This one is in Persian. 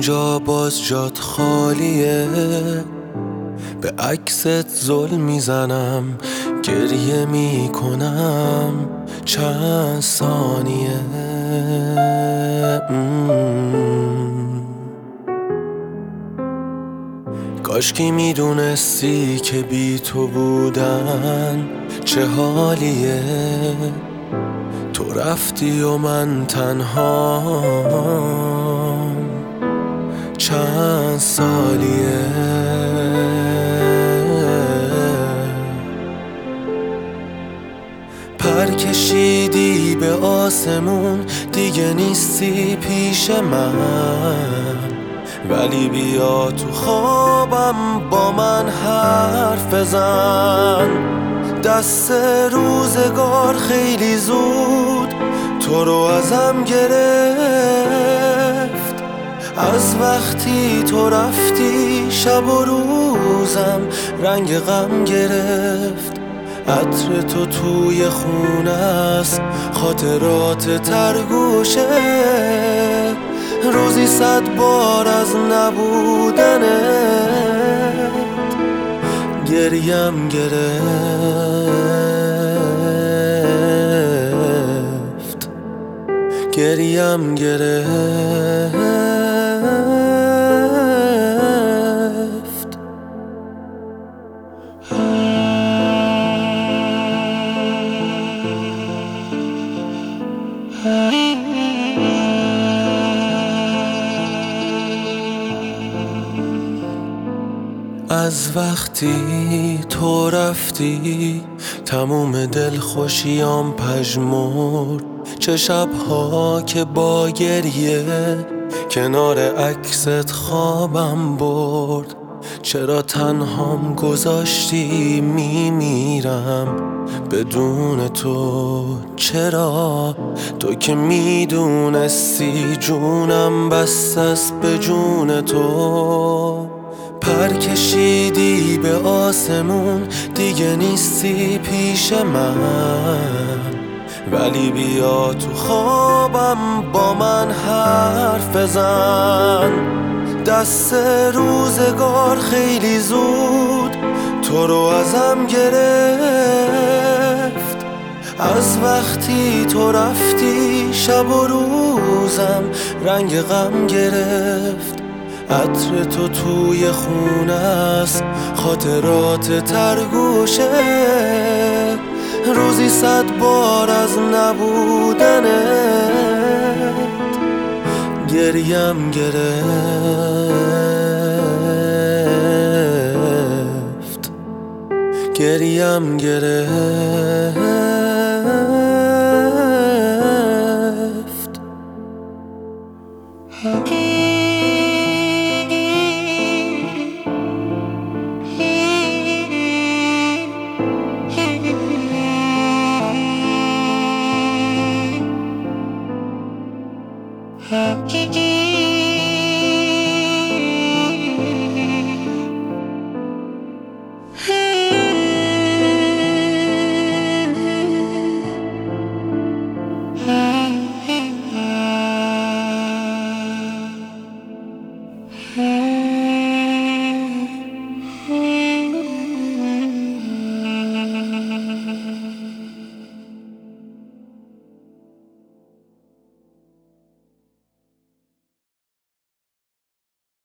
اینجا باز جات خالیه، به عکست زل میزنم، گریه میکنم چند ثانیه. کاشکی میدونستی که بی تو بودن چه حالیه، تو رفتی و من تنهام چند سالیه. پر کشیدی به آسمون، دیگه نیستی پیش من، ولی بیا تو خوابم با من حرف بزن. دست روزگار خیلی زود تو رو ازم گرفت، از وقتی تو رفتی شب و روزم رنگ غم گرفت. عطر تو توی خونه است، خاطرات ترگوشه، روزی 100 بار از نبودنت گریم گرفت، گریم گرفت. از وقتی تو رفتی تموم دلخوشیام پژمرد، چه شبها که با گریه کنار عکست خوابم برد. چرا تنهام گذاشتی میمیرم بدون تو؟ چرا تو که میدونستی جونم بس است به جون تو؟ پر کشیدی به آسمون، دیگه نیستی پیش من، ولی بیا تو خوابم با من حرف بزن. دست روزگار خیلی زود تو رو ازم گرفت، از وقتی تو رفتی شب و روزم رنگ غم گرفت. عطر تو توی خونه است، خاطرات ترگوشه، روزی 100 بار از نبودنت گریم گرفت، گریم گرفت. Hey